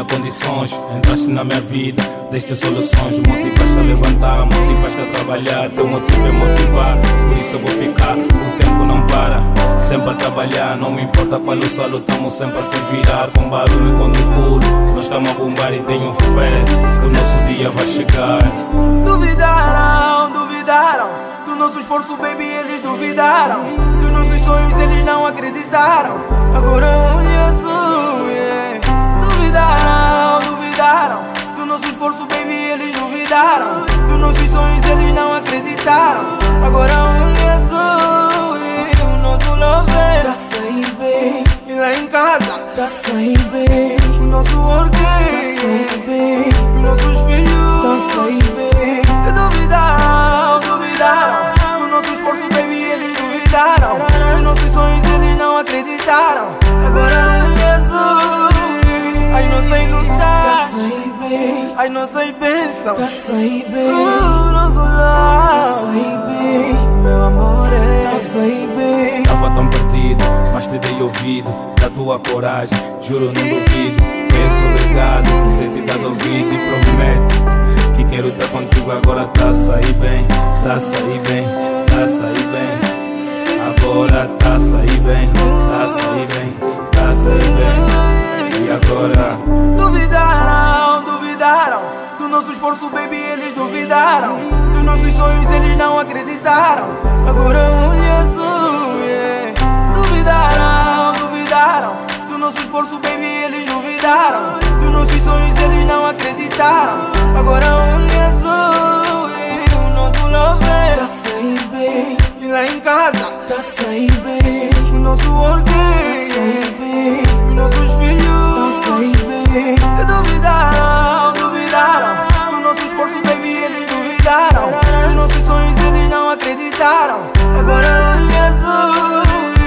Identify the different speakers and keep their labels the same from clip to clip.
Speaker 1: condições. Entraste na minha vida, deste soluções. Motivaste a levantar, motivaste a trabalhar. Teu motivo é motivar, por isso eu vou ficar. O tempo não para, sempre a trabalhar. Não me importa qual o solo, estamos sempre a se virar. Com barulho e com pulo, nós estamos a bombar e tenho fé que o nosso dia vai chegar.
Speaker 2: Duvidaram, duvidaram do nosso esforço, baby, eles duvidaram. Dos nossos sonhos, eles não acreditaram. Agora olha só, yeah. Duvidaram, duvidaram do nosso esforço, baby, eles duvidaram. Dos nossos sonhos, eles não acreditaram. Agora olha só, yeah. O nosso love tá saindo bem. E lá em casa tá saindo bem. O nosso work tá saindo bem. Os nossos filhos tá saindo bem. Duvidaram, duvidaram do nosso esforço, baby, eles duvidaram. Dos nossos sonhos, eles não acreditaram. Agora olha só, as nossas lutas tá saindo bem. As nossas bênçãos tá saindo bem. O nosso lar tá saindo bem. Meu amor tá saindo bem.
Speaker 1: Tava tão perdido, mas te dei ouvido da tua coragem, juro não duvido. Peço obrigado por ter te dado ouvido e prometo que quero estar contigo agora. Tá a sair bem, tá a sair bem, tá a sair bem. Agora tá a sair bem, tá a sair bem, tá a sair bem. E agora?
Speaker 2: Duvidaram, duvidaram do nosso esforço, baby, eles duvidaram. Dos nossos sonhos, eles não acreditaram. Agora olha só, yeah. Duvidaram, duvidaram do nosso esforço, baby, eles duvidaram. Dos nossos sonhos, eles não acreditaram. Agora olha só, yeah. O nosso love tá saindo bem. E lá em casa tá saindo bem. O nosso work tá saindo bem. Os nossos filhos tá saindo bem. Duvidaram, duvidaram do nosso esforço, baby, eles duvidaram. Dos nossos sonhos, eles não acreditaram. Agora olha só,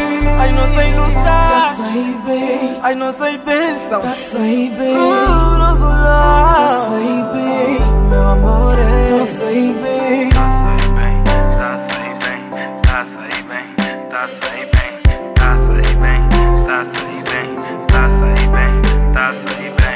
Speaker 2: as nossas lutas tá saindo bem. As nossas bênçãos tá saindo bem. O nosso lar tá saindo bem. Meu amor tá saindo bem.
Speaker 1: Tá saindo bem, tá saindo bem, tá saindo bem, tá saindo bem, tá saindo bem, tá saindo bem, tá saindo bem, tá saindo bem.